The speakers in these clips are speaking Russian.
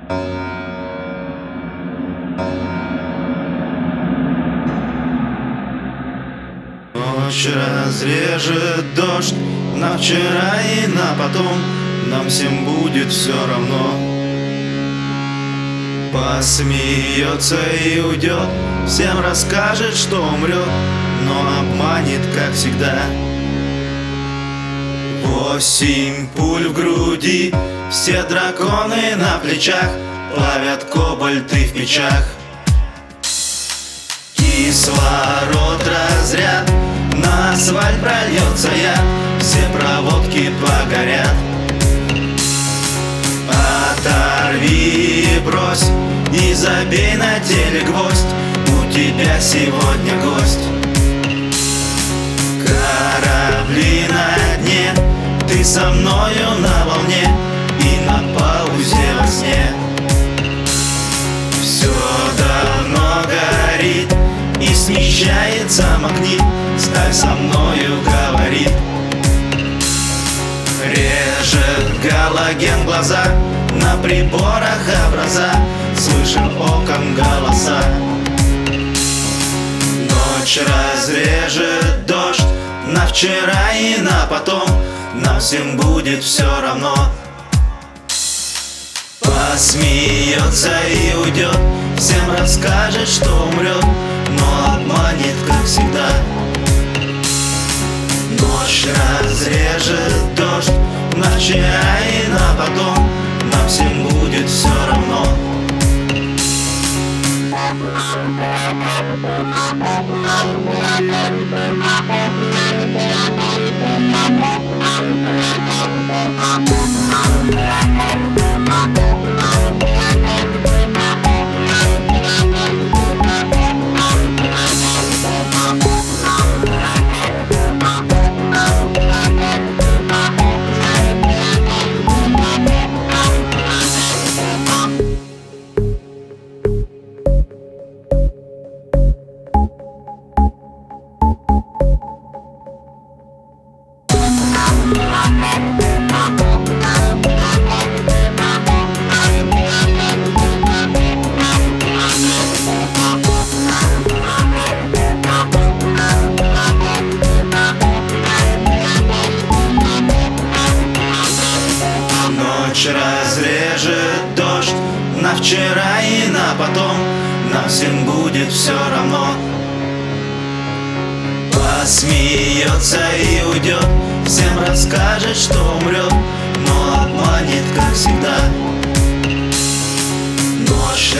Ночь разрежет дождь на вчера и на потом, нам всем будет все равно. Посмеется и уйдет, всем расскажет, что умрет, но обманет, как всегда. 8 пуль в груди, все драконы на плечах, плавят кобальты в печах. Кислород разряд, на асфальт прольется яд, все проводки погорят. Оторви и брось, и забей на теле гвоздь, у тебя сегодня гость. Корабли на дне, ты со мною на волне и на паузе во сне. Все давно горит и смещается магнит, сталь со мною говорит. Режет галоген глаза, на приборах образа, слышим оком голоса. Ночь разрежет дождь на вчера и на потом, нам всем будет все равно. Посмеется и уйдет, всем расскажет, что умрет, но обманет, как всегда. Ночь разрежет дождь на вчера и на потом, нам всем будет все равно. Ночь разрежет дождь на вчера и на потом, нам всем будет все равно. Посмеется и уйдет, всем расскажет, что умрет, но обманет, как всегда. Ночь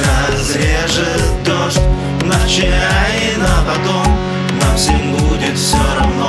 разрежет дождь на вчера и на потом, нам всем будет все равно.